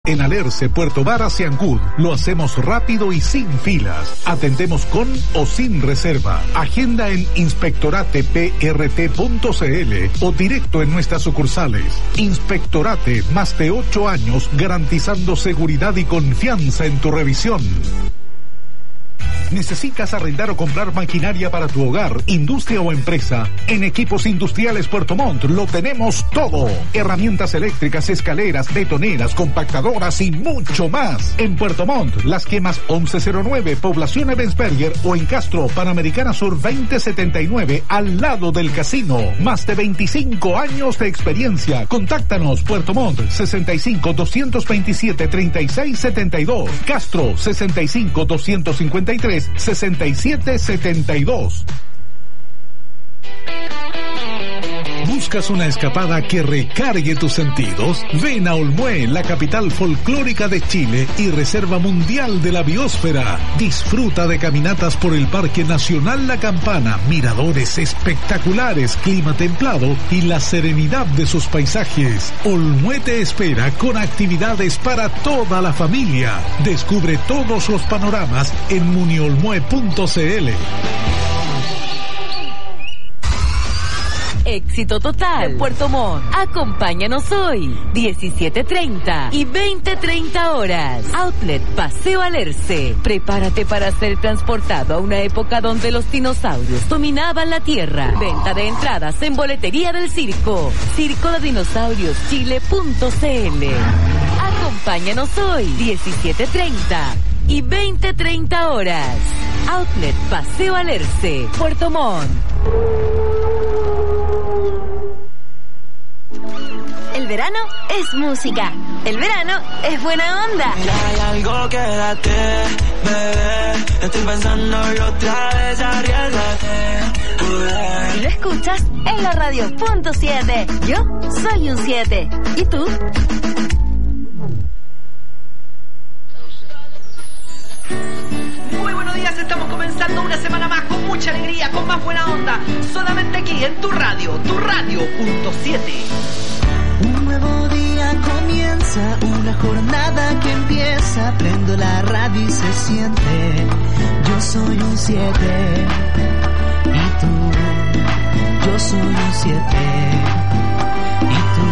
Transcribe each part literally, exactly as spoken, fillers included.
En Alerce, Puerto Varas y Ancud, lo hacemos rápido y sin filas. Atendemos con o sin reserva. Agenda en inspectorate p r t punto c l o directo en nuestras sucursales. Inspectorate, más de ocho años garantizando seguridad y confianza en tu revisión. ¿Necesitas arrendar o comprar maquinaria para tu hogar, industria o empresa? En Equipos Industriales Puerto Montt lo tenemos todo. Herramientas eléctricas, escaleras, betoneras, compactadoras y mucho más. En Puerto Montt, Las Quemas once cero nueve, Población Ebensberger, o en Castro, Panamericana Sur veinte setenta y nueve, al lado del casino. Más de veinticinco años de experiencia. Contáctanos. Puerto Montt, sesenta y cinco, doscientos veintisiete, treinta y seis setenta y dos. Castro, sesenta y cinco, doscientos cincuenta y tres, sesenta y siete setenta y dos. ¿Buscas una escapada que recargue tus sentidos? Ven a Olmué, la capital folclórica de Chile y reserva mundial de la biosfera. Disfruta de caminatas por el Parque Nacional La Campana, miradores espectaculares, clima templado y la serenidad de sus paisajes. Olmué te espera con actividades para toda la familia. Descubre todos los panoramas en muniolmue punto c l. Éxito total. Puerto Montt. Acompáñanos hoy, diecisiete treinta y veinte treinta horas. Outlet Paseo Alerce. Prepárate para ser transportado a una época donde los dinosaurios dominaban la tierra. Venta de entradas en boletería del circo. Circo de Dinosaurios Chile punto c l. Acompáñanos hoy, diecisiete treinta y veinte treinta horas. Outlet Paseo Alerce, Puerto Montt. El verano es música. El verano es buena onda. Ya hay algo, quédate, bebé. Estoy pensándolo otra vez, arriesgate. Y lo escuchas en la radio punto siete. Yo soy un siete. ¿Y tú? Muy buenos días, estamos comenzando una semana más con mucha alegría, con más buena onda. Solamente aquí en tu radio, tu radio punto siete. Un nuevo día comienza, una jornada que empieza. Prendo la radio y se siente. Yo soy un siete. Y tú, yo soy un siete. Y tú.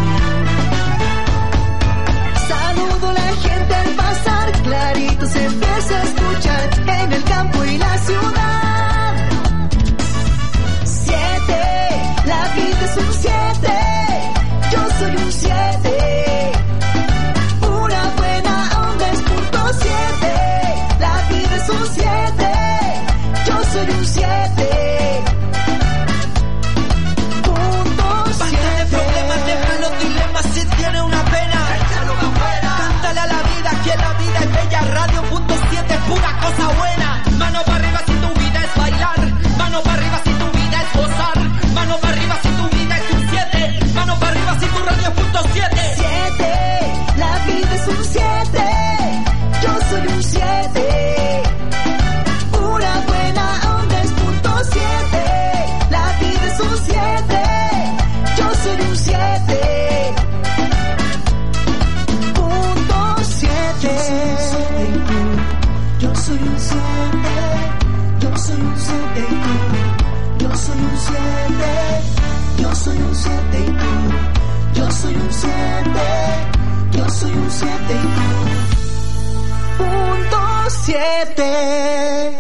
Saludo a la gente al pasar, clarito se empieza a escuchar en el campo y la ciudad. Siete, la vida es un siete. Yo soy un siete, una buena onda es punto siete, la vida es un siete, yo soy un siete, punto siete. Basta de problemas, deja los dilemas, si tiene una pena, échalo afuera. Cántale a la vida, que la vida es bella, radio punto siete, pura cosa buena. Mano para arriba si tu vida es bailar, mano para arriba si tu vida es gozar, mano para arriba si tu vida es un siete, mano para arriba si tu radio punto siete. Siete, la vida es un siete, yo soy un siete, una buena onda es punto siete, la vida es un siete, yo soy un siete, punto siete. Yo soy un siete, yo soy un siete y tú, yo soy un siete, yo soy un siete y tú, yo soy un siete, yo soy un siete y tú, punto siete.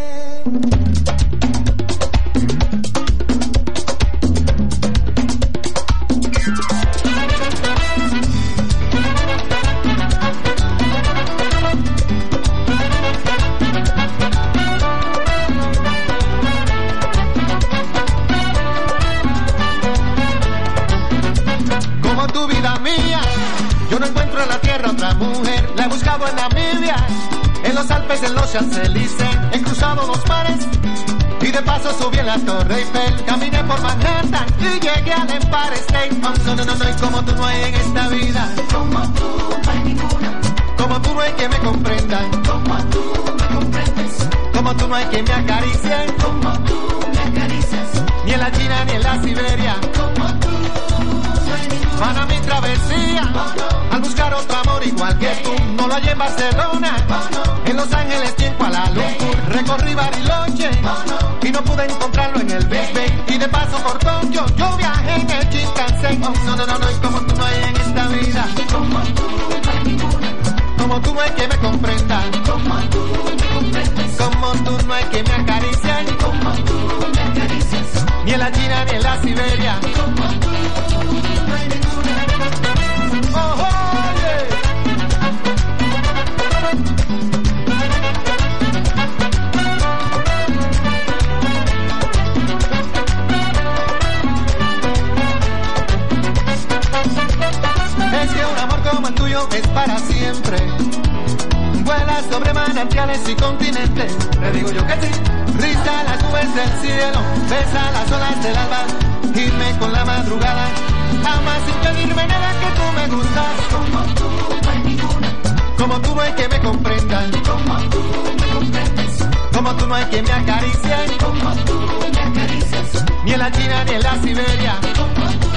Yo no encuentro en la tierra otra mujer, la he buscado en Namibia, en los Alpes, en los Champs-Élysées, he cruzado dos mares y de paso subí en la Torre Eiffel, caminé por Manhattan y llegué al Empire State. Oh, no, no, no, no, y como tú no hay en esta vida, como tú no hay ninguna, como tú no hay que me comprenda, como tú me comprendes, como tú no hay que me acaricie, como tú me acaricias, ni en la China ni en la Siberia, como tú no hay ninguna. van a mi travesía, al buscar otro amor igual que tú. No lo hallé en Barcelona, en Los Ángeles y en Kuala Lumpur. Recorrí Bariloche y no pude encontrarlo en el Big Bang. Y de paso por Tokio yo viajé en el Shinkansen. Oh, no, no, no, no, y como tú no hay en esta vida, como tú no hay ninguna, como tú no hay que me comprenda, como tú me comprendes, como tú no hay que me acariciar, como tú me acaricias, ni en la China ni en la Siberia, como tú no hay ninguna. Oh, oh, es que un amor como el tuyo es para siempre. Vuela sobre manantiales y continentes. Le digo yo que sí. Risa las nubes del cielo, besa las olas del alba, irme con la madrugada, ama sin pedirme nada, que tú me gustas. Como tú no hay ninguna, como tú no hay que me comprendan, como tú me comprendes, como tú no hay que me acariciar, como tú me acaricias, ni en la China ni en la Siberia, como tú.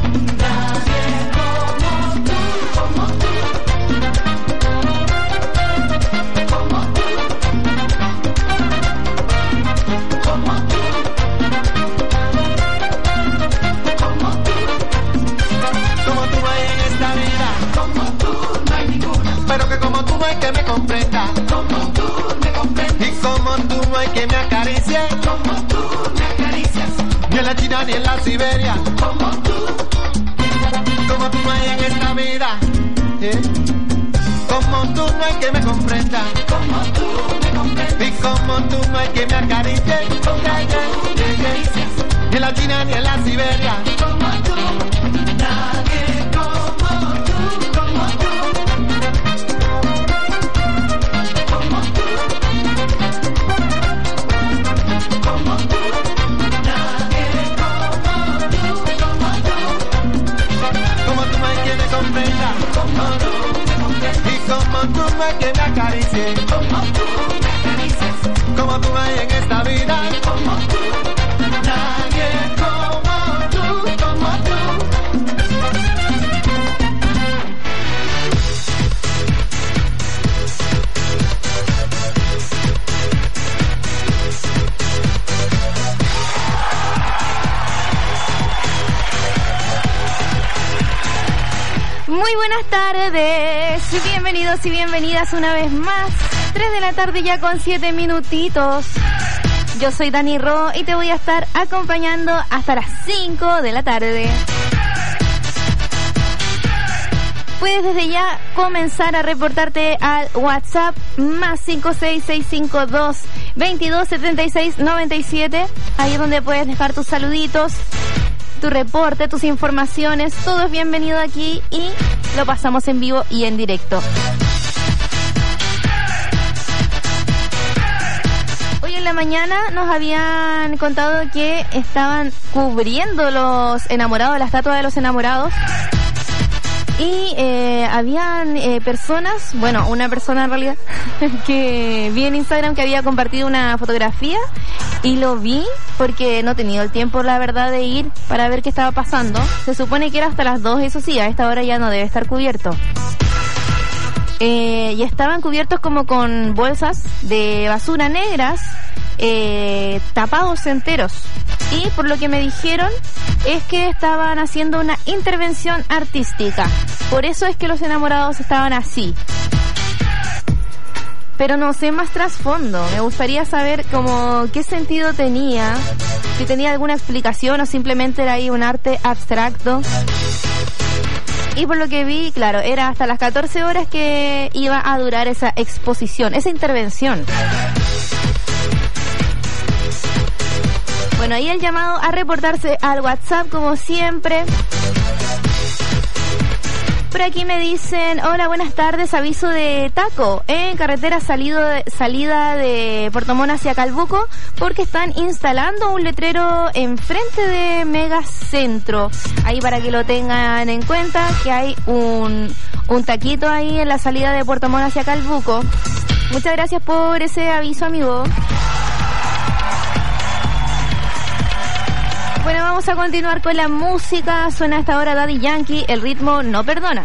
Pero que como tú no hay que me comprenda, como tú me comprendes, y como tú no hay que me acaricie, como tú me acaricias, ni en la China ni en la Siberia, como tú, como tú no hay en esta vida, ¿eh? Como tú no hay que me comprenda, como tú me comprendes, y como tú no hay que me acaricie, como tú me acaricias, ni en la China ni en la Siberia, como tú, nadie como tú, como tú. Y como tú no hay que me acaricie, como tú me acaricias, como tú no hay en esta vida, como tú, nadie como tú, como tú. Muy buenas tardes, bienvenidos y bienvenidas una vez más. tres de la tarde ya con siete minutitos. Yo soy Dani Ro y te voy a estar acompañando hasta las cinco de la tarde. Puedes desde ya comenzar a reportarte al WhatsApp más cinco seis seis cinco dos, veintidós setenta y seis noventa y siete. Ahí es donde puedes dejar tus saluditos, tu reporte, tus informaciones. Todo es bienvenido aquí y lo pasamos en vivo y en directo. Hoy en la mañana nos habían contado que estaban cubriendo los enamorados, la estatua de los enamorados. Y eh, habían eh, personas, bueno, una persona en realidad, que vi en Instagram que había compartido una fotografía y lo vi porque no he tenido el tiempo, la verdad, de ir para ver qué estaba pasando. Se supone que era hasta las dos, eso sí, a esta hora ya no debe estar cubierto. Eh, y estaban cubiertos como con bolsas de basura negras, eh, tapados enteros. Y por lo que me dijeron es que estaban haciendo una intervención artística. Por eso es que los enamorados estaban así. Pero no sé más trasfondo. Me gustaría saber como qué sentido tenía, si tenía alguna explicación o simplemente era ahí un arte abstracto. Y por lo que vi, claro, era hasta las catorce horas que iba a durar esa exposición, esa intervención. Bueno, ahí el llamado a reportarse al WhatsApp como siempre. Por aquí me dicen, hola, buenas tardes, aviso de taco en carretera salido de, salida de Puerto Montt hacia Calbuco, porque están instalando un letrero enfrente de Megacentro. Ahí para que lo tengan en cuenta, que hay un, un taquito ahí en la salida de Puerto Montt hacia Calbuco. Muchas gracias por ese aviso, amigo. Bueno, vamos a continuar con la música. Suena hasta ahora Daddy Yankee, el ritmo no perdona.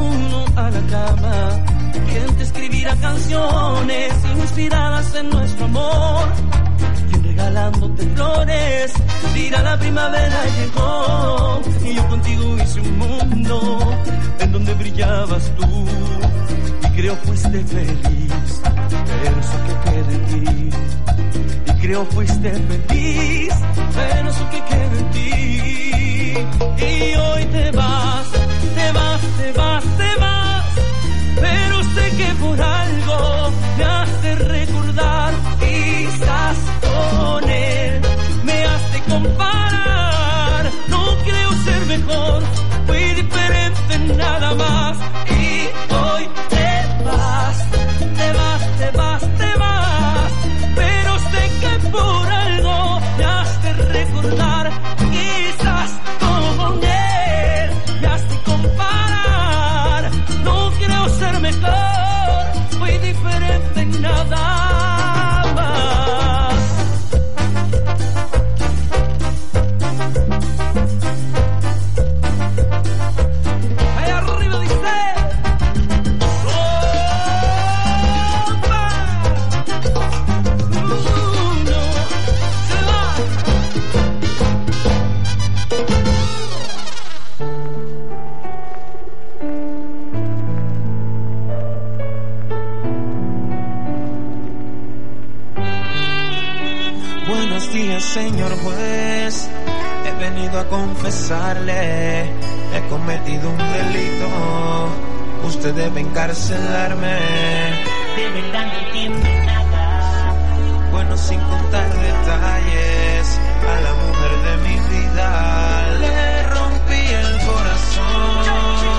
uno a la cama. ¿Quién te escribirá canciones inspiradas en nuestro amor? ¿Quién regalándote flores dirá la primavera llegó? Y yo contigo hice un mundo en donde brillabas tú y creo fuiste feliz, pero eso que queda en ti. Y creo fuiste feliz, pero eso que queda en ti. Y hoy te vas, te vas, te vas, te vas, pero sé que por algo me hace recordar y estás con él, me hace comparar. No creo ser mejor, fui diferente nada más. Y hoy te vas, te vas, te vas, te vas, pero sé que por algo me hace recordar y estás con él, me hace comparar. No creo ser mejor, fui diferente en nada más. Ahí arriba dice ¡Opa! Uno se va. Buenos días, señor juez. He venido a confesarle, he cometido un delito. Usted debe encarcelarme. De verdad no entiendo nada. Bueno, sin contar detalles, a la mujer de mi vida le rompí el corazón.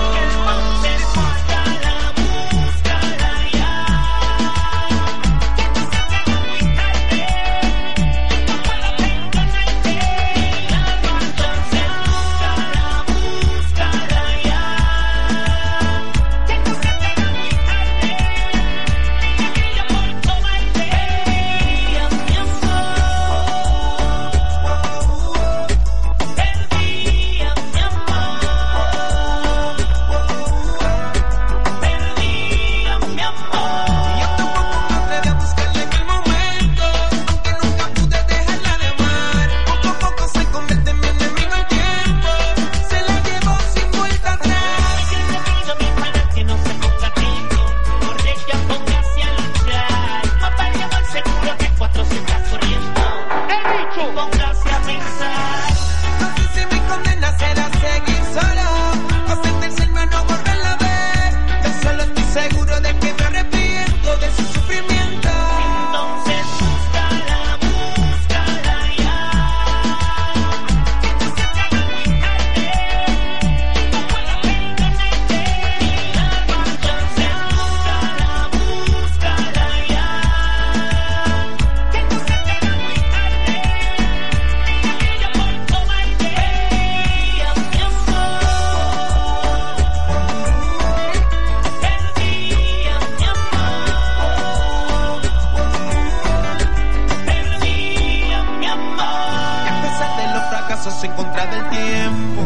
En contra del tiempo,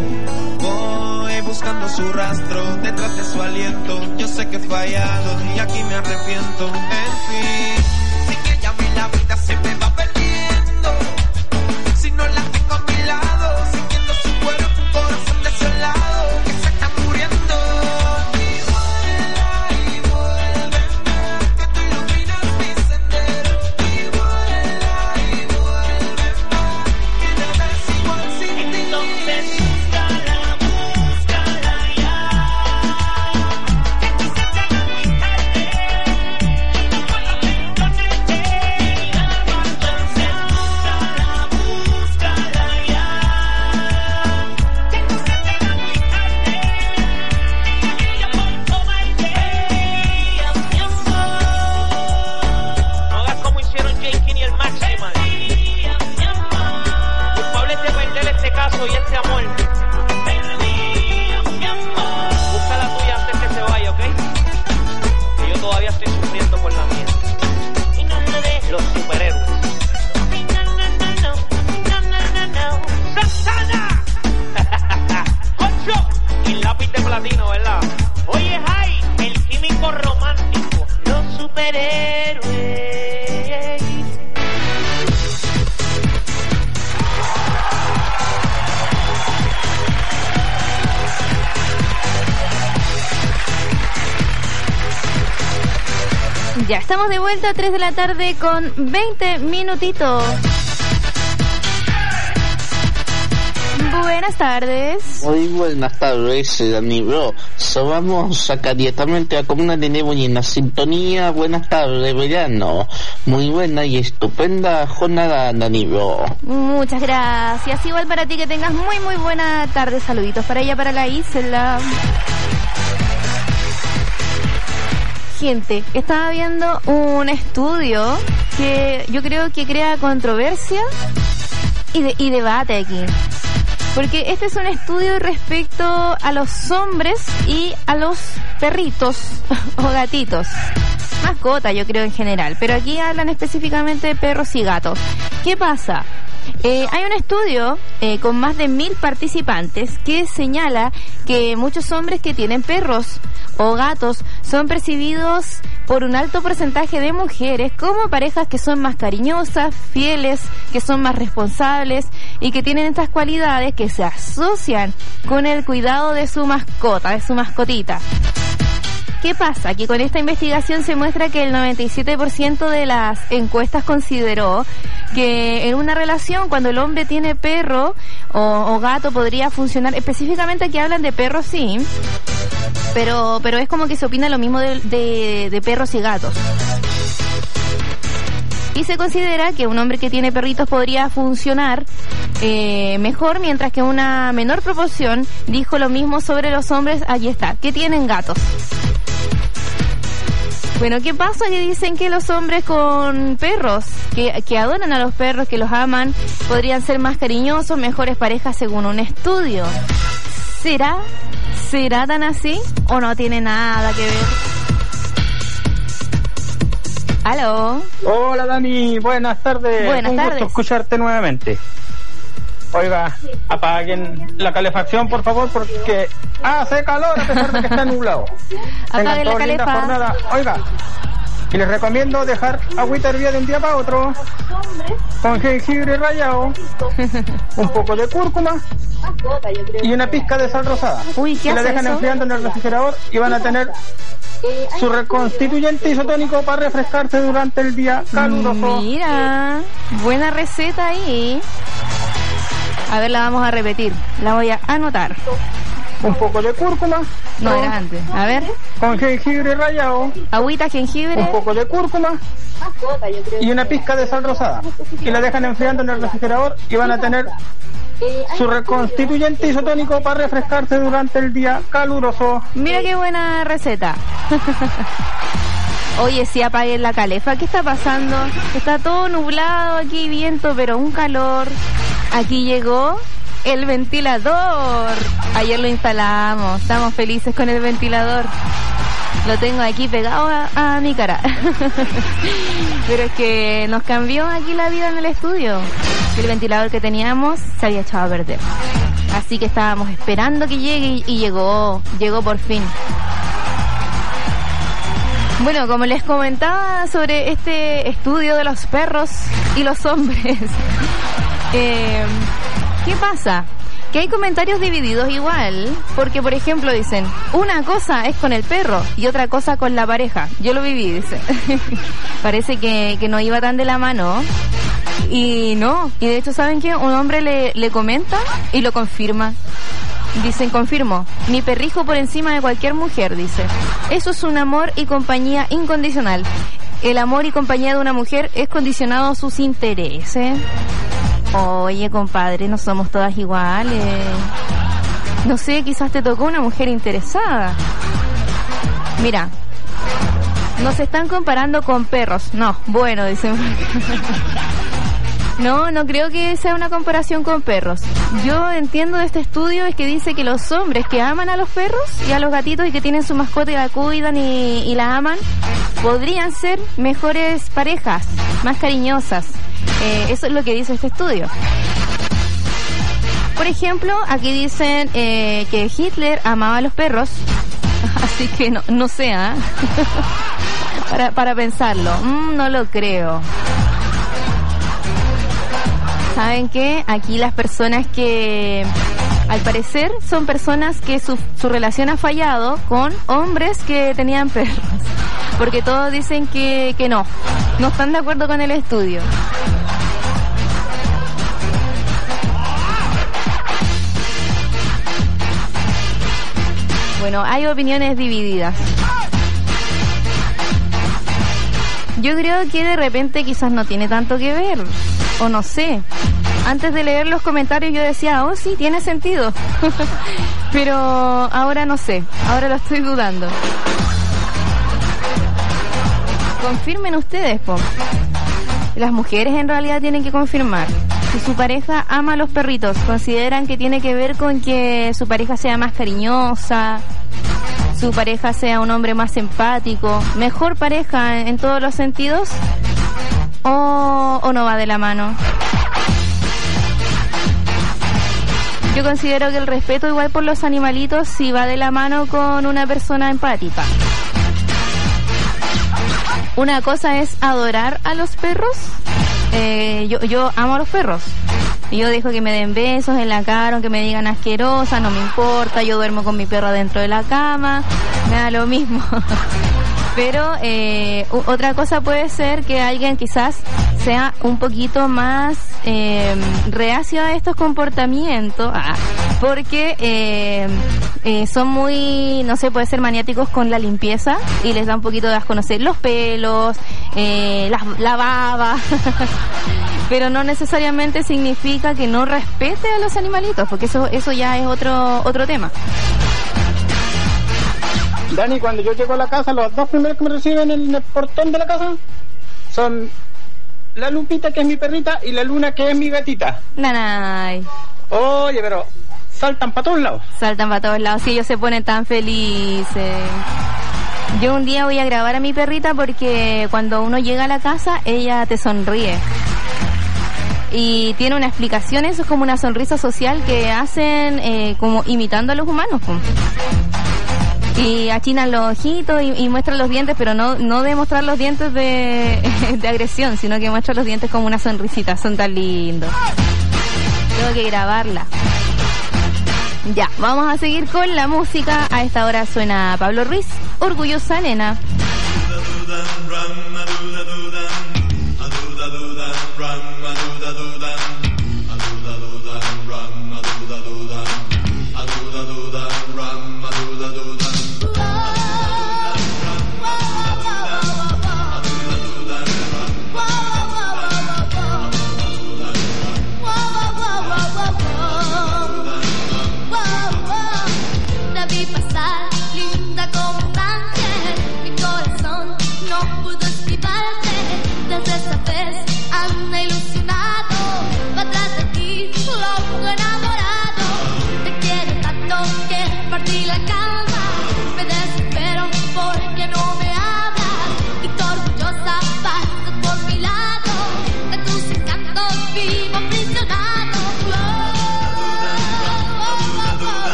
voy buscando su rastro detrás de su aliento. Yo sé que he fallado y aquí me arrepiento. En fin, sin ella a mí la vida se me va perdiendo. Si no la tengo a mi lado, sintiendo su cuerpo, un corazón desolado que se está muriendo. Y vuela y vuélveme, que tú iluminas mi sendero. Y vuela y vuélveme, que nada es igual sin ti. Entonces búscala, búscala ya. Que quizás sea muy tarde. Cuando te encontré, entonces búscala, búscala ya. Que quizás sea muy tarde. Ella por tomarte a mi amor. No hagas como hicieron J-King y el Máxima. Culpables de perder este caso y este amor. Busca la tuya antes que se vaya, ¿ok? Que yo todavía estoy sufriendo por la mía. Y no me dejes. Los superhéroes. No, no, no, no, no, no, no, no. ¡Santana! ¡Concho! Y el lápiz de platino, ¿verdad? Oye, superhéroe. Ya estamos de vuelta a tres de la tarde con veinte minutitos. Buenas tardes. Muy buenas tardes, Dani Bro. So, vamos acá directamente a Comuna de Nebo y en la sintonía. Buenas tardes, verano. Muy buena y estupenda jornada, Dani Bro. Muchas gracias. Igual para ti, que tengas muy muy buena tarde. Saluditos para ella, para la Isla. Gente, estaba viendo un estudio que yo creo que crea controversia y, de, y debate aquí. Porque este es un estudio respecto a los hombres y a los perritos o gatitos. Mascota, yo creo en general. Pero aquí hablan específicamente de perros y gatos. ¿Qué pasa? Eh, hay un estudio eh, con más de mil participantes que señala que muchos hombres que tienen perros o gatos son percibidos por un alto porcentaje de mujeres como parejas que son más cariñosas, fieles, que son más responsables y que tienen estas cualidades que se asocian con el cuidado de su mascota, de su mascotita. ¿Qué pasa? Que con esta investigación se muestra que el noventa y siete por ciento de las encuestas consideró que en una relación, cuando el hombre tiene perro o, o gato, podría funcionar. Específicamente aquí hablan de perros, sí, pero pero es como que se opina lo mismo de, de, de perros y gatos. Y se considera que un hombre que tiene perritos podría funcionar eh, mejor, mientras que una menor proporción dijo lo mismo sobre los hombres, allí está, que tienen gatos. Bueno, ¿qué pasa? Que dicen que los hombres con perros, que, que adoran a los perros, que los aman, podrían ser más cariñosos, mejores parejas según un estudio. ¿Será? ¿Será tan así? ¿O no tiene nada que ver? ¿Aló? Hola, Dani, buenas tardes. Buenas Un tardes. gusto escucharte nuevamente. Oiga, apaguen la calefacción, por favor, porque hace calor a pesar de que está nublado. Apaguen la linda calefa. jornada. Oiga, y les recomiendo dejar agüita hervida de un día para otro, con jengibre rallado, un poco de cúrcuma y una pizca de sal rosada. Uy, ¿qué y la hace dejan eso? enfriando en el refrigerador y van a tener su reconstituyente isotónico para refrescarse durante el día caluroso. Mira, buena receta ahí. A ver, la vamos a repetir. La voy a anotar. Un poco de cúrcuma. No, con, era antes. A ver. Con jengibre rallado. Agüita, jengibre. Un poco de cúrcuma. Y una pizca de sal rosada. Y la dejan enfriando en el refrigerador y van a tener su reconstituyente isotónico para refrescarse durante el día caluroso. Mira qué buena receta. Oye, sí, apaguen la calefa. ¿Qué está pasando? Está todo nublado aquí, viento, pero un calor. Aquí llegó el ventilador. Ayer lo instalamos. Estamos felices con el ventilador. Lo tengo aquí pegado a, a mi cara. Pero es que nos cambió aquí la vida en el estudio. El ventilador que teníamos se había echado a perder. Así que estábamos esperando que llegue y, y llegó. Llegó por fin. Bueno, como les comentaba sobre este estudio de los perros y los hombres, eh, ¿qué pasa? Que hay comentarios divididos igual, porque por ejemplo dicen, una cosa es con el perro y otra cosa con la pareja. Yo lo viví, dice. Parece que, que no iba tan de la mano. Y no, y de hecho, ¿saben qué? Un hombre le, le comenta y lo confirma. Dicen, confirmo, mi perrijo por encima de cualquier mujer, dice. Eso es un amor y compañía incondicional. El amor y compañía de una mujer es condicionado a sus intereses. Oye, compadre, no somos todas iguales. No sé, quizás te tocó una mujer interesada. Mira, nos están comparando con perros. No, bueno, dicen. No, no creo que sea una comparación con perros. Yo entiendo de este estudio es que dice que los hombres que aman a los perros y a los gatitos y que tienen su mascota y la cuidan y, y la aman, podrían ser mejores parejas, más cariñosas. Eh, eso es lo que dice este estudio. Por ejemplo, aquí dicen eh, que Hitler amaba a los perros. Así que no, no sé, ¿eh? Para, para pensarlo. Mm, no lo creo. ¿Saben qué? Aquí las personas que, al parecer, son personas que su, su relación ha fallado con hombres que tenían perros. Porque todos dicen que, que no. No están de acuerdo con el estudio. Bueno, hay opiniones divididas. Yo creo que de repente quizás no tiene tanto que ver, o no sé. Antes de leer los comentarios yo decía, oh sí, tiene sentido. Pero ahora no sé, ahora lo estoy dudando. Confirmen ustedes, po. Las mujeres en realidad tienen que confirmar. Si su pareja ama a los perritos, ¿consideran que tiene que ver con que su pareja sea más cariñosa, su pareja sea un hombre más empático, mejor pareja en, en todos los sentidos, o, o no va de la mano? Yo considero que el respeto igual por los animalitos sí va de la mano con una persona empática. Una cosa es adorar a los perros. Eh, yo, yo amo a los perros. Yo dejo que me den besos en la cara, aunque me digan asquerosa, no me importa. Yo duermo con mi perro dentro de la cama, me da lo mismo. Pero eh, u- otra cosa puede ser que alguien quizás sea un poquito más eh, reacio a estos comportamientos, ah, porque eh, eh, son muy, no sé, puede ser maniáticos con la limpieza y les da un poquito de asco, no sé, los pelos, eh, la, la baba, pero no necesariamente significa que no respete a los animalitos, porque eso eso ya es otro otro tema. Dani, cuando yo llego a la casa, los dos primeros que me reciben en el portón de la casa son la Lupita, que es mi perrita, y la Luna, que es mi gatita. Nanay. Oye, pero saltan para todos lados. Saltan para todos lados, sí, ellos se ponen tan felices. Yo un día voy a grabar a mi perrita porque cuando uno llega a la casa, ella te sonríe. Y tiene una explicación, eso es como una sonrisa social que hacen eh, como imitando a los humanos, pues. Y achinan los ojitos y, y muestran los dientes, pero no no de mostrar los dientes de, de agresión, sino que muestran los dientes como una sonrisita. Son tan lindos. Tengo que grabarla. Ya, vamos a seguir con la música. A esta hora suena Pablo Ruiz, Orgullosa Nena.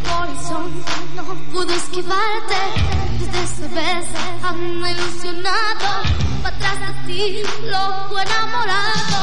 corazón no pudo esquivarte. Desde esa vez ando ilusionado, pa' atrás de ti, loco enamorado.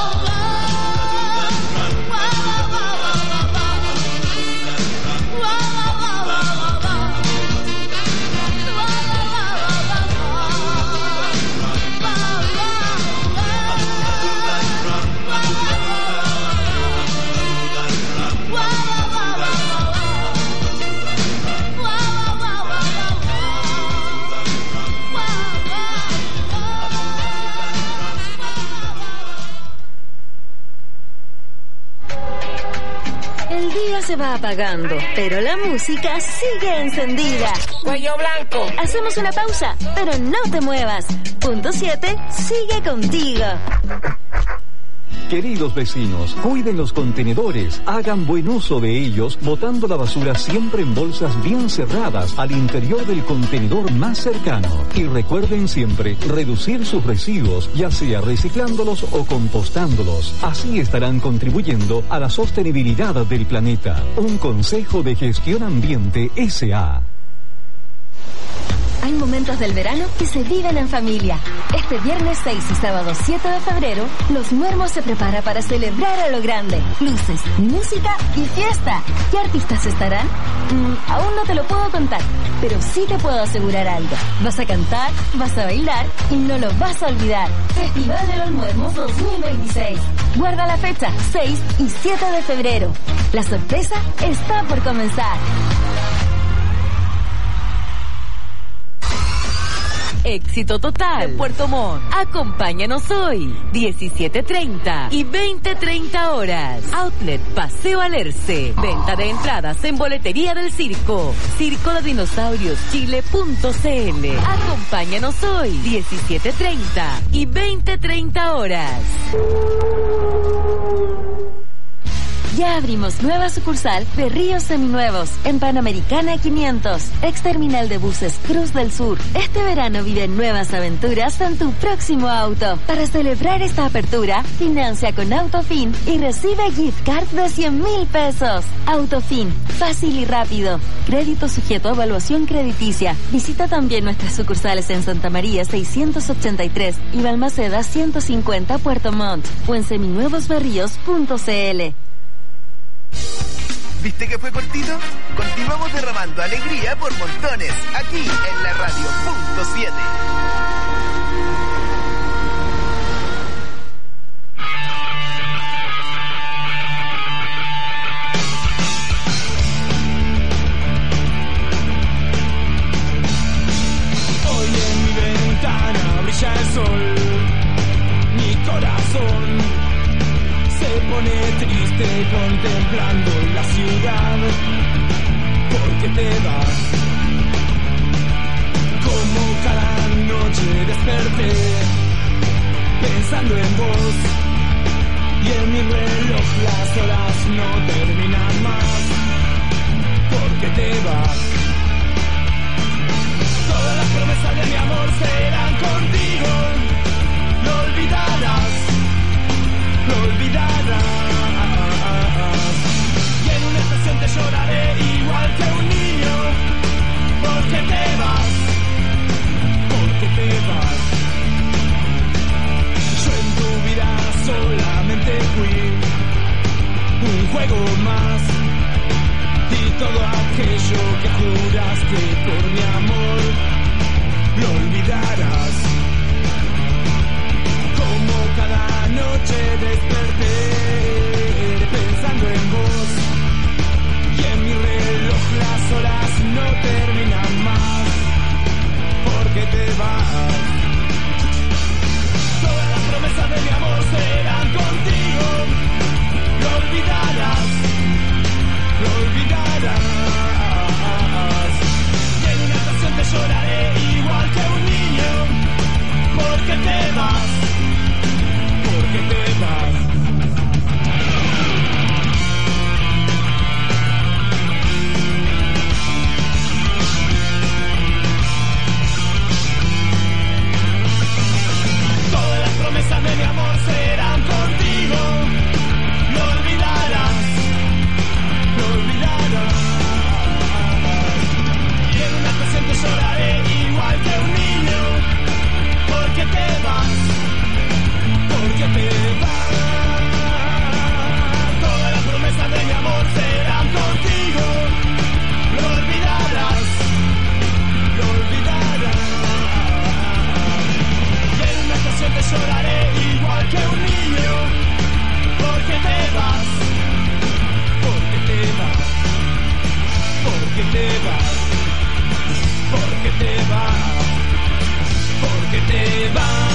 Se va apagando, pero la música sigue encendida. Cuello blanco. Hacemos una pausa, pero no te muevas. Punto siete sigue contigo. Queridos vecinos, cuiden los contenedores, hagan buen uso de ellos, botando la basura siempre en bolsas bien cerradas al interior del contenedor más cercano. Y recuerden siempre reducir sus residuos, ya sea reciclándolos o compostándolos. Así estarán contribuyendo a la sostenibilidad del planeta. Un consejo de Gestión Ambiente S A Hay momentos del verano que se viven en familia. Este viernes seis y sábado siete de febrero, Los Muermos se prepara para celebrar a lo grande. Luces, música y fiesta. ¿Qué artistas estarán? Mm, aún no te lo puedo contar, pero sí te puedo asegurar algo. Vas a cantar, vas a bailar y no lo vas a olvidar. Festival de los Muermos dos mil veintiséis. Guarda la fecha, seis y siete de febrero. La sorpresa está por comenzar. Éxito total. Puerto Montt. Acompáñanos hoy, diecisiete treinta y veinte treinta horas. Outlet Paseo Alerce. Venta de entradas en boletería del circo. Circo de Dinosaurios Chile punto c l. Acompáñanos hoy, diecisiete treinta y veinte treinta horas. Ya abrimos nueva sucursal de Ríos Seminuevos en Panamericana quinientos, ex terminal de buses Cruz del Sur. Este verano vive nuevas aventuras en tu próximo auto. Para celebrar esta apertura, financia con Autofin y recibe gift card de cien mil pesos. Autofin, fácil y rápido. Crédito sujeto a evaluación crediticia. Visita también nuestras sucursales en Santa María seiscientos ochenta y tres y Balmaceda ciento cincuenta Puerto Montt o en seminuevosberríos punto c l. ¿Viste que fue cortito? Continuamos derramando alegría por montones, aquí en la radio punto siete. Hoy en mi ventana brilla el sol, mi corazón se pone triste contemplando la ciudad, porque te vas. Como cada noche desperté pensando en vos, y en mi reloj las horas no terminan más, porque te vas. Todas las promesas de mi amor serán contigo, lo olvidarás, lo olvidarás. Y en una estación te lloraré igual que un niño, porque te vas, porque te vas. Yo en tu vida solamente fui un juego más, y todo aquello que juraste por mi amor lo olvidarás. Como cada noche desperté pensando en vos, y en mi reloj las horas no terminan más, porque te vas. Todas las promesas de mi amor serán contigo, lo olvidarás, lo olvidarás. Y en una estación te lloraré igual que un niño, porque te vas, porque te vas. porque te vas, porque te vas, porque te vas.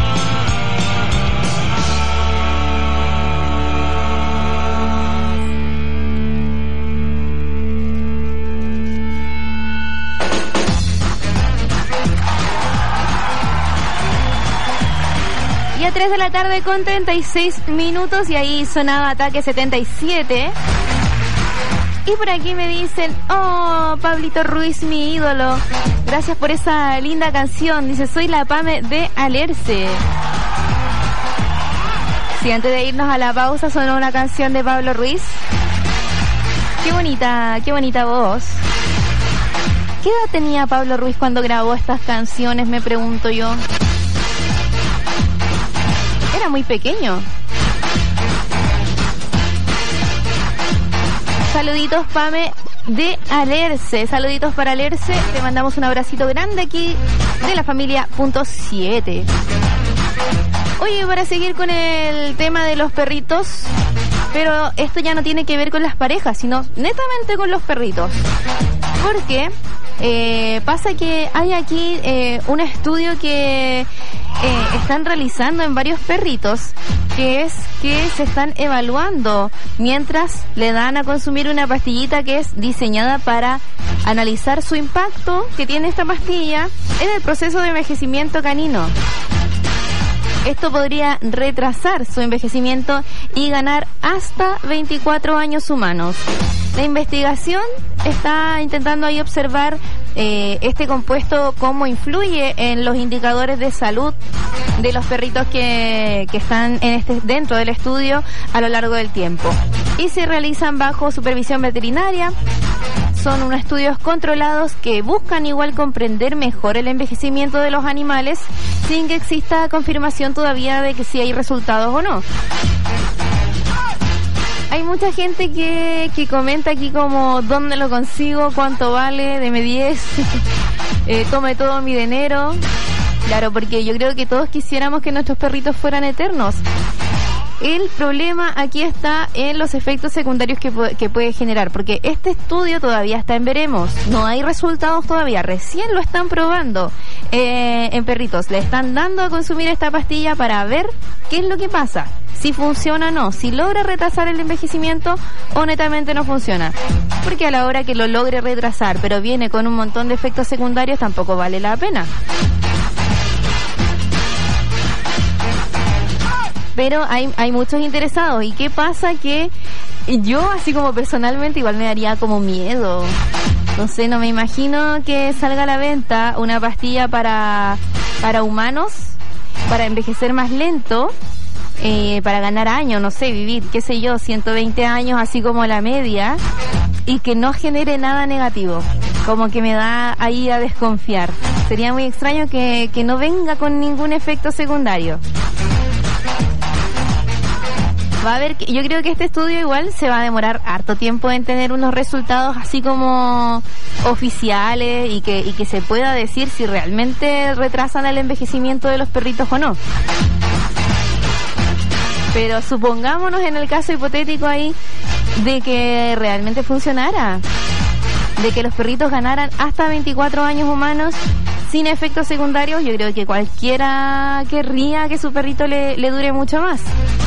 Y a tres de la tarde con treinta y seis minutos y ahí sonaba Ataque setenta y siete. Y por aquí me dicen, oh, Pablito Ruiz, mi ídolo. Gracias por esa linda canción. Dice, soy la Pame de Alerce. Sí, antes de irnos a la pausa sonó una canción de Pablo Ruiz. Qué bonita, qué bonita voz. ¿Qué edad tenía Pablo Ruiz cuando grabó estas canciones? Me pregunto yo. Era muy pequeño. Saluditos, Pame de Alerce. Saluditos para Alerce. Te mandamos un abracito grande aquí de la familia punto siete. Oye, para seguir con el tema de los perritos, pero esto ya no tiene que ver con las parejas, sino netamente con los perritos. Porque eh, pasa que hay aquí eh, un estudio que eh, están realizando en varios perritos, que es que se están evaluando mientras le dan a consumir una pastillita que es diseñada para analizar su impacto que tiene esta pastilla en el proceso de envejecimiento canino. Esto podría retrasar su envejecimiento y ganar hasta veinticuatro años humanos. La investigación está intentando ahí observar eh, este compuesto, cómo influye en los indicadores de salud de los perritos que, que están en este, dentro del estudio a lo largo del tiempo. Y se realizan bajo supervisión veterinaria. Son unos estudios controlados que buscan igual comprender mejor el envejecimiento de los animales sin que exista confirmación todavía de que si hay resultados o no. Hay mucha gente que, que comenta aquí como ¿dónde lo consigo? ¿Cuánto vale? Deme diez. eh, tome todo mi dinero. Claro, porque yo creo que todos quisiéramos que nuestros perritos fueran eternos. El problema aquí está en los efectos secundarios que, que puede generar, porque este estudio todavía está en veremos, no hay resultados todavía, recién lo están probando eh, en perritos, le están dando a consumir esta pastilla para ver qué es lo que pasa, si funciona o no, si logra retrasar el envejecimiento o netamente no funciona, porque a la hora que lo logre retrasar, pero viene con un montón de efectos secundarios, tampoco vale la pena. Pero hay, hay muchos interesados. ¿Y qué pasa? Que yo, así como personalmente, igual me daría como miedo. No sé, no me imagino que salga a la venta una pastilla para, para humanos, para envejecer más lento, eh, para ganar años, no sé, vivir, qué sé yo, ciento veinte años, así como la media, y que no genere nada negativo. Como que me da ahí a desconfiar. Sería muy extraño que, que no venga con ningún efecto secundario. Va a haber, yo creo que este estudio igual se va a demorar harto tiempo en tener unos resultados así como oficiales y que, y que se pueda decir si realmente retrasan el envejecimiento de los perritos o no. Pero supongámonos en el caso hipotético ahí de que realmente funcionara, de que los perritos ganaran hasta veinticuatro años humanos sin efectos secundarios, yo creo que cualquiera querría que su perrito le, le dure mucho más.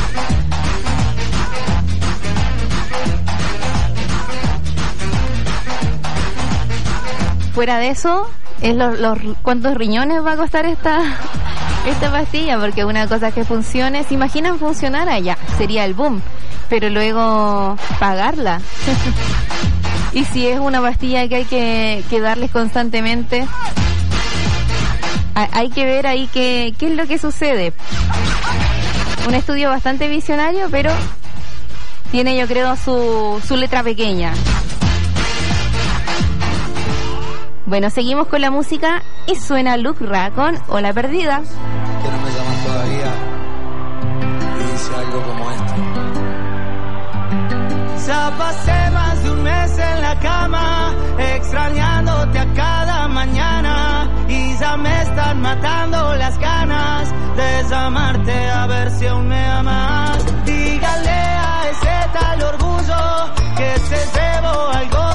Fuera de eso, es los, los cuántos riñones va a costar esta esta pastilla, porque una cosa es que funcione, se imaginan funcionar allá, sería el boom, pero luego pagarla. Y si es una pastilla que hay que, que darles constantemente, hay que ver ahí qué, qué es lo que sucede. Un estudio bastante visionario, pero tiene, yo creo, su, su letra pequeña. Bueno, seguimos con la música y suena Lucra con Ola Perdida. Que no me llaman todavía y dice algo como esto. Ya pasé más de un mes en la cama, extrañándote a cada mañana, y ya me están matando las ganas de llamarte a ver si aún me amas. Dígale a ese tal orgullo que te debo algo que no es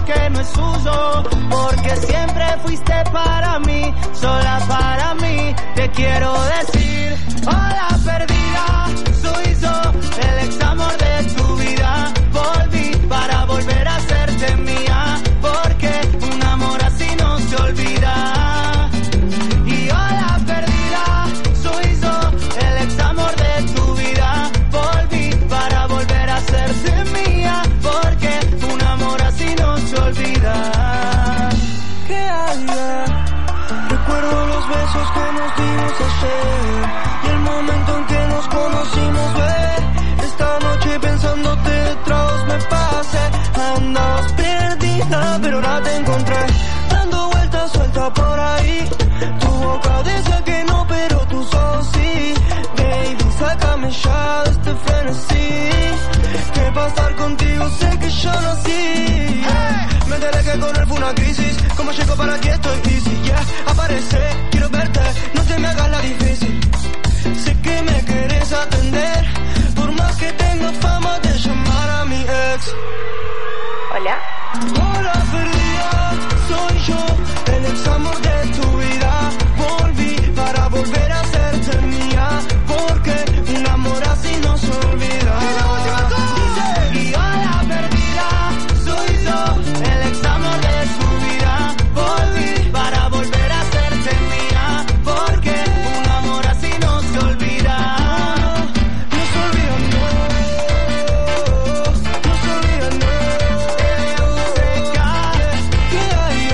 suyo, porque siempre fuiste para mí, sola para mí. Te quiero decir, hola perdida, soy yo, el ex amor de tu vida. Volví para volver a hacerte mía, porque un amor así no se olvida. Y hola perdida, soy yo, el ex amor de tu vida. Volví para volver a hacerte mía, porque un amor así no se olvida. ¿Qué hay? Recuerdo los besos que nos dimos ayer y el momento en que nos conocimos, ve. Esta noche pensándote de tragos me pasé. Andabas perdida, pero ahora te encontré, dando vueltas suelta por ahí. Tu boca dice que no, pero tus ojos sí. Baby, sácame ya de este frenesí, que pa' estar contigo sé que yo nací. Hey. Me enteré que con él fue una crisis, como llego para aquí estoy easy, yeah. Aparece, quiero verte, no te me hagas la difícil. Sé que me quieres atender, por más que tenga fama de llamar a mi ex. Hola. Hola perdida, soy yo, el ex amor de tu vida. Volví para volver a hacerte mía, porque un amor así no se olvida. Y hola perdida, soy yo, el ex amor de tu vida. Volví para volver a hacerte mía, porque un amor así no se olvida. No se olvida, no, no se olvida, no. Se cae, que hay.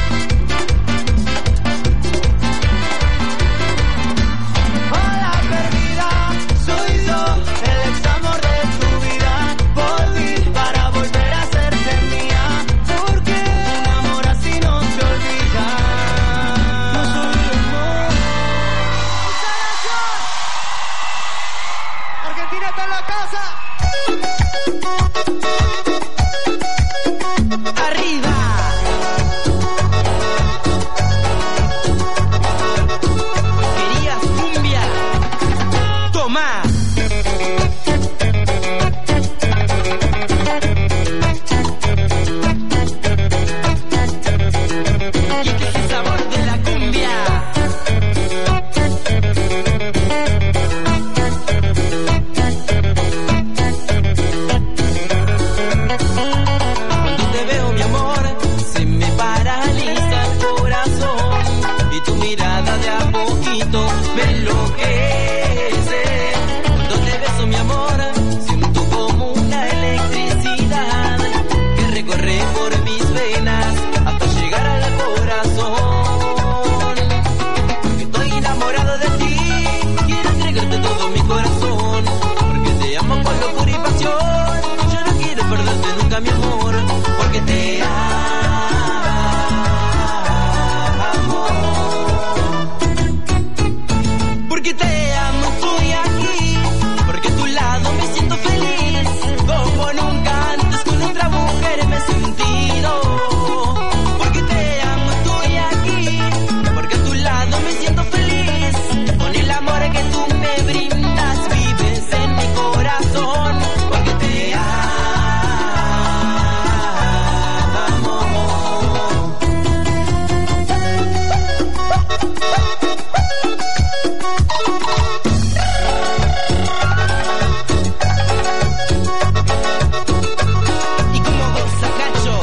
Hola perdida, soy yo, el ex amor de tu vida. Volví para volver a hacerte mía, porque un amor así no se olvida. No se olvida, no. Argentina está en la casa. Arriba. Querías cumbia. Toma. Y este es el sabor de la cumbia. Cuando te veo, mi amor, se me paraliza el corazón y tu mirada de a poquito me enloquece. Cuando te beso, mi amor, siento como una electricidad que recorre por mis venas hasta llegar al corazón. Estoy enamorado de ti, quiero entregarte todo mi corazón, porque te amo con locura y pasión. Yo no quiero perderte nunca, mi amor, porque te amo. Porque te amo, estoy aquí, porque a tu lado me siento feliz, como nunca antes con otra mujer me he sentido. Porque te amo, estoy aquí, porque a tu lado me siento feliz, con el amor que tú me brindas, vives en mi corazón, porque te amo. Y como goza, cacho.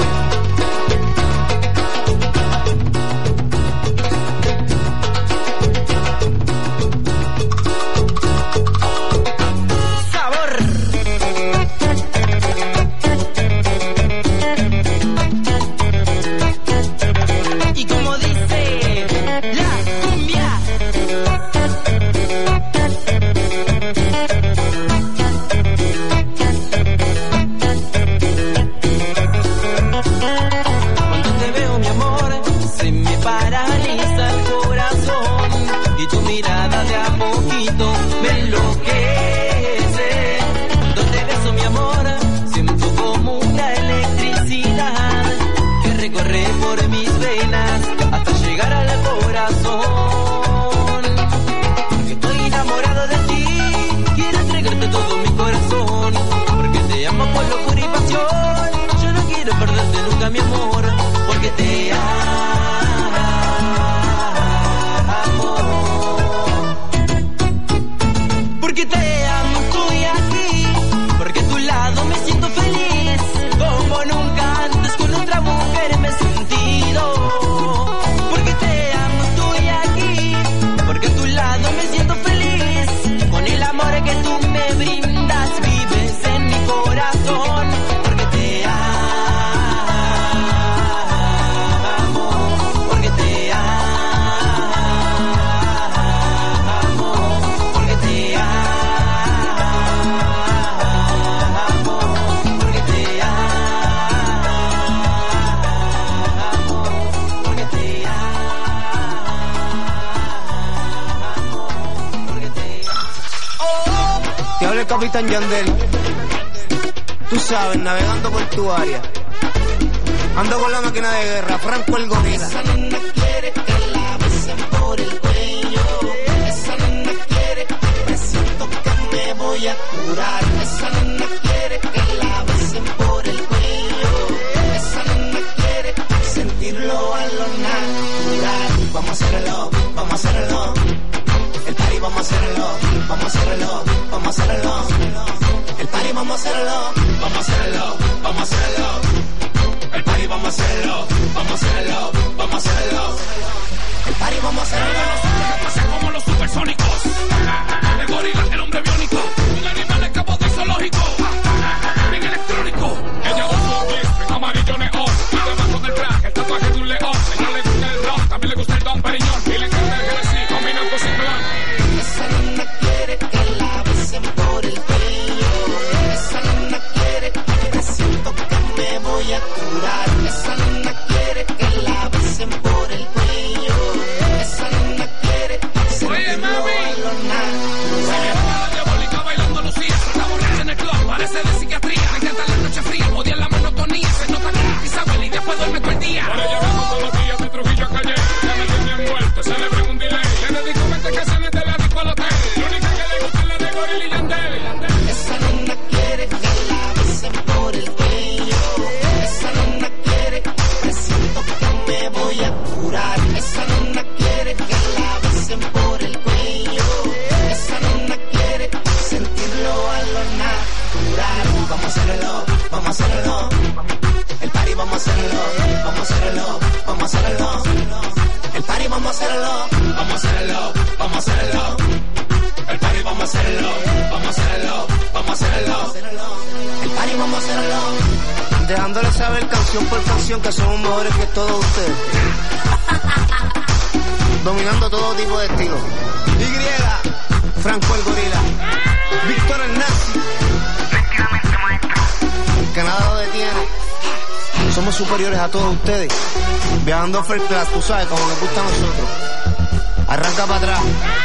Sabor. Y como dice la cumbia. Cuando te veo, mi amor, se me paraliza el corazón y tu mirada de a poquito me enloquece. Cuando te beso, mi amor, siento como una electricidad que recorre por mis venas hasta llegar al corazón. Porque estoy enamorado de ti, quiero entregarte todo mi corazón, porque te amo con locura y pasión. Yo no quiero perderte nunca, mi amor, Capitán Yandel. Tú sabes, navegando por tu área. Ando con la máquina de guerra, Franco el gorila. Esa nena quiere que la besen por el cuello. Esa nena quiere, presiento que me voy a curar. Esa nena quiere que la besen por el cuello. Esa nena quiere sentirlo a lo natural. Vamos a hacerlo, vamos a hacerlo. El party vamos a hacerlo, vamos a hacerlo, vamos a hacerlo. El party vamos a hacerlo, vamos a hacerlo, vamos a hacerlo. El party vamos a hacerlo, vamos a hacerlo, vamos a hacerlo. El party vamos a hacerlo. Pasa como los supersónicos. El gorila, el hombre biónico. Un animal escapó del zoológico. Bien electrónico. Ella usa un blitz en amarillo neón. Y debajo del traje el tatuaje de un león. A ella le gusta el ron, también le gusta el Don Periñón. Y le encanta el Genesis, combinando sin plan. Esa nena quiere que la besen por el cuello. Esa nena quiere, presiento que me voy a curar. Esa nena quiere que la besen por el cuello. Esa nena quiere sentirlo a lo natural. Diabólica bailando Lucía. Está borracha en el club, parece de psiquiatría. Le encanta la noche fría, odia la monotonía. Se nota que Isabel y después duerme todo el día. Ahora llegamos todos los días de Trujillo a Calle. Ya me tienen muerto, celebren un delay. Le dedico veinte canciones de la disco al hotel. La única que le gusta es la de Gorila y Yandel. Esa nena quiere que la besen por el cuello. Esa nena quiere, presiento que me voy a curar. Esa nena quiere que la besen por el cuello. Esa nena quiere sentirlo a lo natural. Vamos a hacerlo, vamos a hacerlo. El party vamos a hacerlo, vamos a hacerlo, vamos a hacerlo. El party vamos a hacerlo, vamos a hacerlo, vamos a hacerlo. El party vamos a hacerlo, vamos a hacerlo, vamos a hacerlo. El party vamos a hacerlo. Dejándole saber canción por canción que somos mejores que todos ustedes. Dominando todo tipo de estilos. Y, Franco el gorila. Víctor el nazi. El Canadá lo detiene. Somos superiores a todos ustedes. Viajando first class, tú sabes, como nos gusta a nosotros. Arranca para atrás.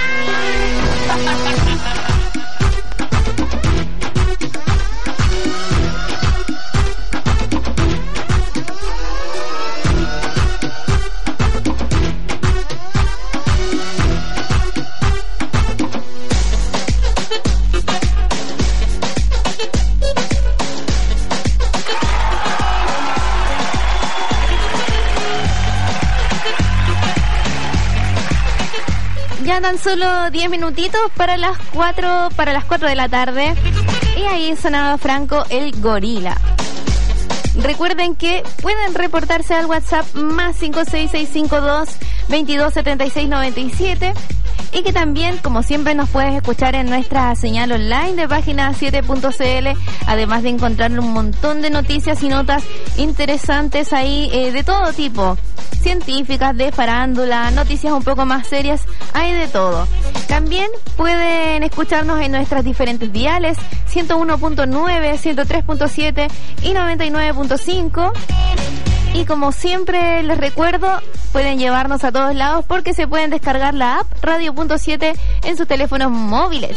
Ya tan solo diez minutitos para las cuatro, para las cuatro de la tarde. Y ahí sonaba Franco el gorila. Recuerden que pueden reportarse al WhatsApp más cinco seis seis cinco dos, veintidós setenta y seis noventa y siete. Y que también, como siempre, nos puedes escuchar en nuestra señal online de página siete punto c l, además de encontrar un montón de noticias y notas interesantes ahí, eh, de todo tipo, científicas, de farándula, noticias un poco más serias, hay de todo. También pueden escucharnos en nuestras diferentes diales, ciento uno punto nueve, ciento tres punto siete y noventa y nueve punto cinco. Y como siempre les recuerdo, pueden llevarnos a todos lados porque se pueden descargar la app Radio punto siete en sus teléfonos móviles.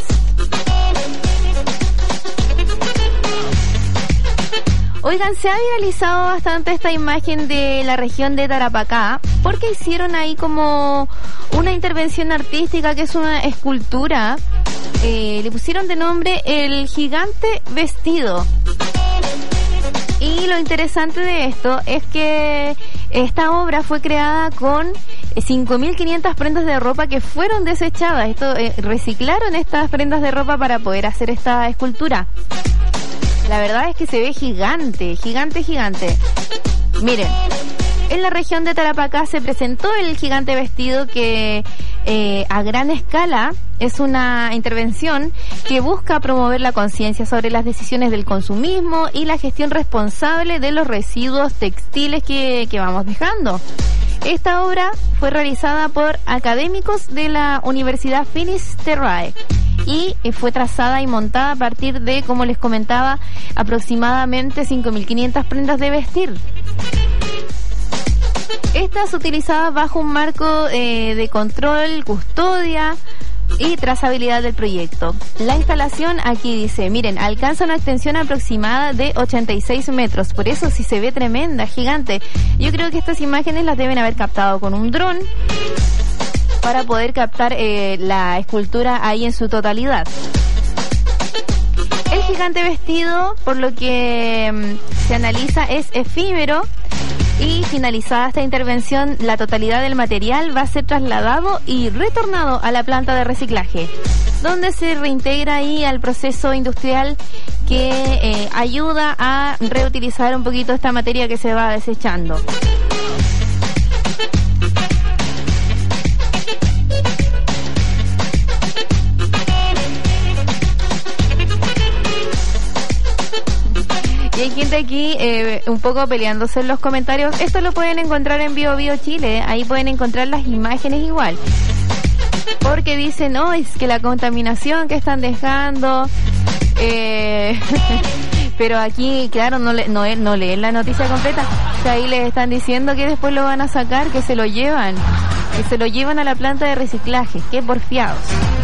Oigan, se ha viralizado bastante esta imagen de la región de Tarapacá porque hicieron ahí como una intervención artística que es una escultura. Eh, le pusieron de nombre El Gigante Vestido. Y lo interesante de esto es que esta obra fue creada con cinco mil quinientas prendas de ropa que fueron desechadas. Esto eh, reciclaron estas prendas de ropa para poder hacer esta escultura. La verdad es que se ve gigante, gigante, gigante. Miren, en la región de Tarapacá se presentó el Gigante Vestido que eh, a gran escala es una intervención que busca promover la conciencia sobre las decisiones del consumismo y la gestión responsable de los residuos textiles que, que vamos dejando. Esta obra fue realizada por académicos de la Universidad Finis Terrae y fue trazada y montada a partir de, como les comentaba, aproximadamente cinco mil quinientas prendas de vestir. Estas utilizadas bajo un marco eh, de control, custodia, y trazabilidad del proyecto. La instalación aquí dice, miren, alcanza una extensión aproximada de ochenta y seis metros, por eso sí se ve tremenda, gigante. Yo creo que estas imágenes las deben haber captado con un dron para poder captar eh, la escultura ahí en su totalidad. El gigante vestido, por lo que mmm, se analiza, es efímero y finalizada esta intervención, la totalidad del material va a ser trasladado y retornado a la planta de reciclaje, donde se reintegra ahí al proceso industrial que eh, ayuda a reutilizar un poquito esta materia que se va desechando. Y hay gente aquí eh, un poco peleándose en los comentarios. Esto lo pueden encontrar en Bio Bio Chile, ahí pueden encontrar las imágenes igual. Porque dicen, no, es que la contaminación que están dejando... Eh, pero aquí, claro, no, le, no, no leen la noticia completa. O sea, ahí les están diciendo que después lo van a sacar, que se lo llevan. Que se lo llevan a la planta de reciclaje. Qué porfiados.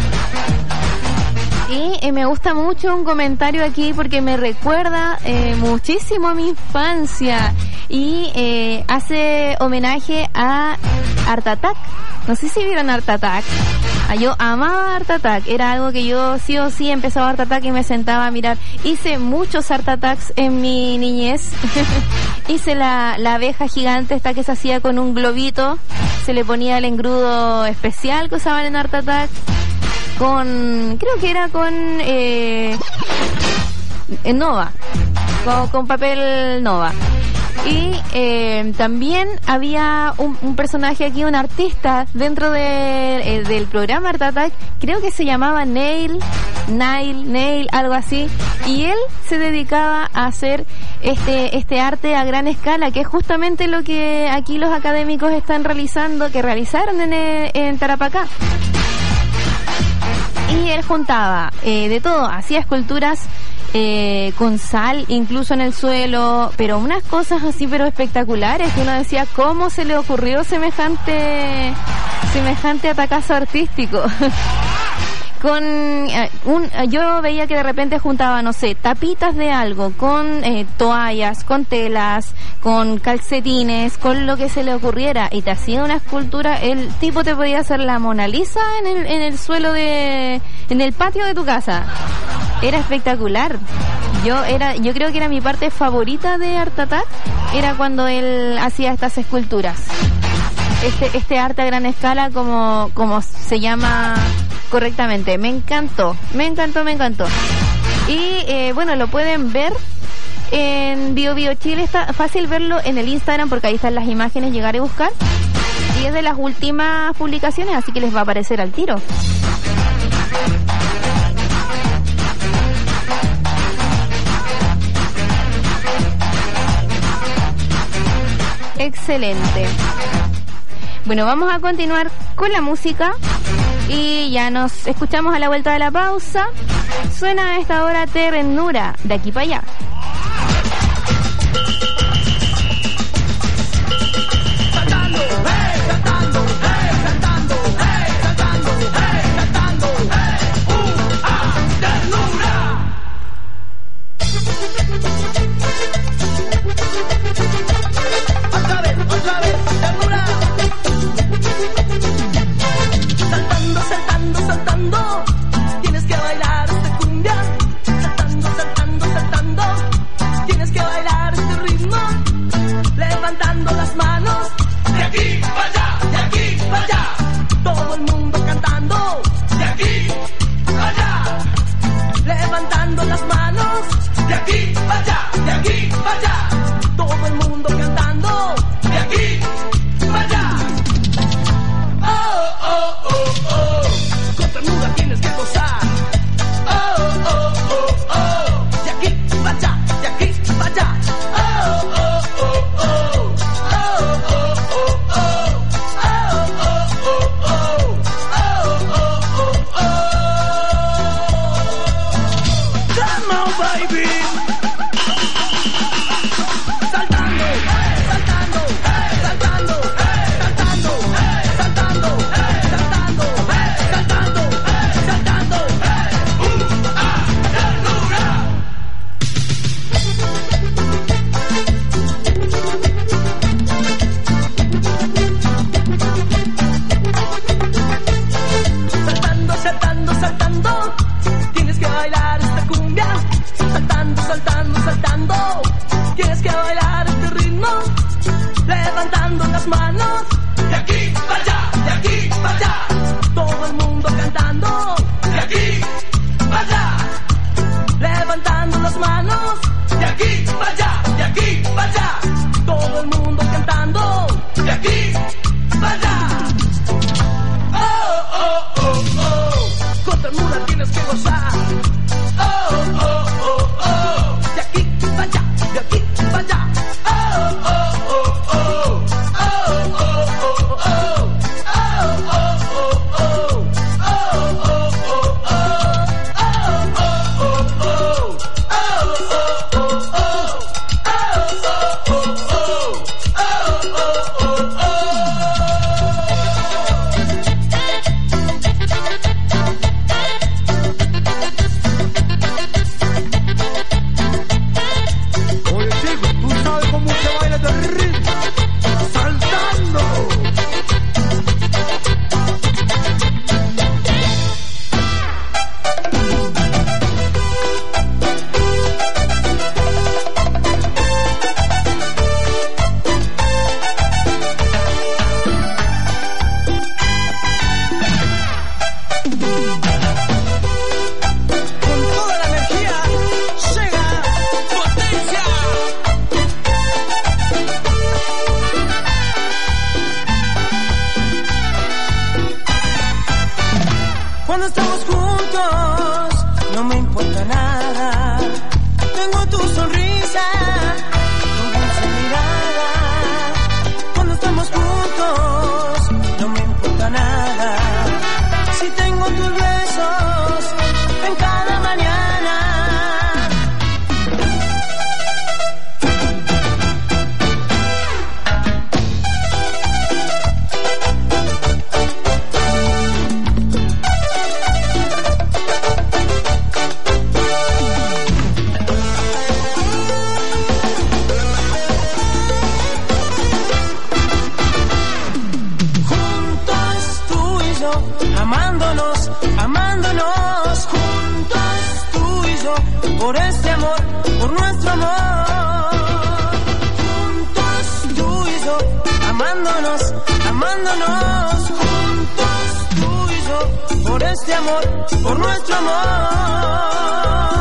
Y eh, me gusta mucho un comentario aquí porque me recuerda eh, muchísimo a mi infancia y eh, hace homenaje a Art Attack. No sé si vieron Art Attack. Ah, yo amaba Art Attack, era algo que yo sí o sí empezaba Art Attack y me sentaba a mirar. Hice muchos Art Attacks en mi niñez. Hice la, la abeja gigante esta que se hacía con un globito, se le ponía el engrudo especial que usaban en Art Attack. Con, creo que era con eh, Nova, con, con papel Nova. Y eh, también había un, un personaje aquí, un artista dentro de, eh, del programa Art Attack, creo que se llamaba Nail, Nail, Nail, algo así, y él se dedicaba a hacer este este arte a gran escala, que es justamente lo que aquí los académicos están realizando, que realizaron en, en Tarapacá. Y él juntaba eh, de todo, hacía esculturas eh, con sal, incluso en el suelo, pero unas cosas así pero espectaculares, que uno decía, ¿cómo se le ocurrió semejante semejante atacazo artístico? Con eh, un, yo veía que de repente juntaba, no sé, tapitas de algo, con eh, toallas, con telas, con calcetines, con lo que se le ocurriera, y te hacía una escultura. El tipo te podía hacer la Mona Lisa en el, en el suelo de, en el patio de tu casa. Era espectacular. Yo era, yo creo que era mi parte favorita de Art Attack, era cuando él hacía estas esculturas. Este, este arte a gran escala, como, como se llama correctamente. Me encantó, me encantó, me encantó. Y eh, bueno, lo pueden ver en Bio Bio Chile. Está fácil verlo en el Instagram porque ahí están las imágenes, llegar y buscar. Y es de las últimas publicaciones, así que les va a aparecer al tiro. Excelente. Bueno, vamos a continuar con la música y ya nos escuchamos a la vuelta de la pausa. Suena a esta hora Ternura, de aquí para allá. Saltando, hey, saltando, hey, saltando, hey, saltando, hey, saltando, hey, uh, ah, ternura. Otra vez, otra vez, ternura. Saltando, saltando, saltando, tienes que bailar esta cumbia. Saltando, saltando, saltando. manos, de aquí para allá, de aquí para allá. Todo el mundo cantando, de aquí para allá. Levantando las manos, de aquí para allá, de aquí para allá. Todo el mundo cantando, de aquí para allá. Oh, oh, oh, oh. Con ternura tienes que gozar. Oh, oh, oh, oh. De aquí para allá, de aquí para allá. Oh, oh, oh, oh. Oh, oh, oh, oh. Oh, oh, oh, oh. Oh, oh, oh, oh. Cuando estamos juntos, no me importa nada. Tengo tu sonrisa, tu dulce mirada. Cuando estamos juntos, no me importa nada. Si tengo tus besos en cada mañana. Amándonos, amándonos juntos, tú y yo, por este amor, por nuestro amor. Juntos, tú y yo, amándonos, amándonos juntos, tú y yo, por este amor, por nuestro amor.